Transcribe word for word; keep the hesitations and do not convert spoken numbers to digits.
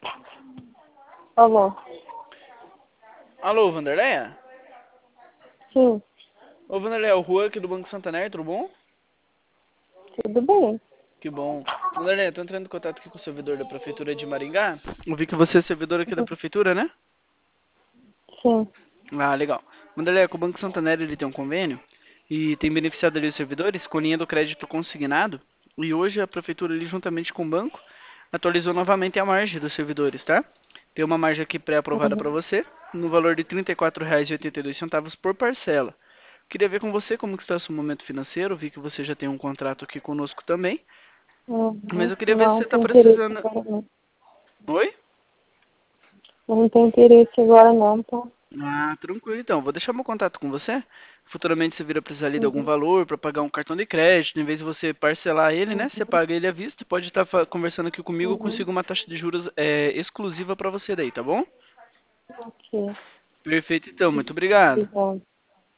Alô? Alô, Vanderleia? Sim, Ô, Vanderleia, é o Juan aqui do Banco Santander, tudo bom? tudo bem. Que bom. Vanderleia, tô entrando em contato aqui com o servidor da Prefeitura de Maringá. Eu vi que você é servidor aqui da Prefeitura, né? Sim. Ah, legal. Vanderleia, com o Banco Santander ele tem um convênio e tem beneficiado ali os servidores com linha do crédito consignado. E hoje a Prefeitura ali, juntamente com o banco, atualizou novamente a margem dos servidores, tá? Tem uma margem aqui pré-aprovada para Uhum. você, no valor de R$ trinta e quatro reais e oitenta e dois centavos por parcela. Queria ver com você como que está o seu momento financeiro. Vi que você já tem um contrato aqui conosco também. Mas Uhum. eu queria ver se Não você está tem interesse precisando. agora não. Oi? Eu não tenho interesse agora não, tá? Ah, tranquilo então. Vou deixar meu contato com você. Futuramente você vir a precisar ali de algum Uhum. valor para pagar um cartão de crédito. Em vez de você parcelar ele, né? Você Uhum. paga ele à vista. Pode estar fa- conversando aqui comigo. Eu Uhum. consigo uma taxa de juros é, exclusiva para você daí, tá bom? Ok. Perfeito então. Muito obrigado. Obrigada.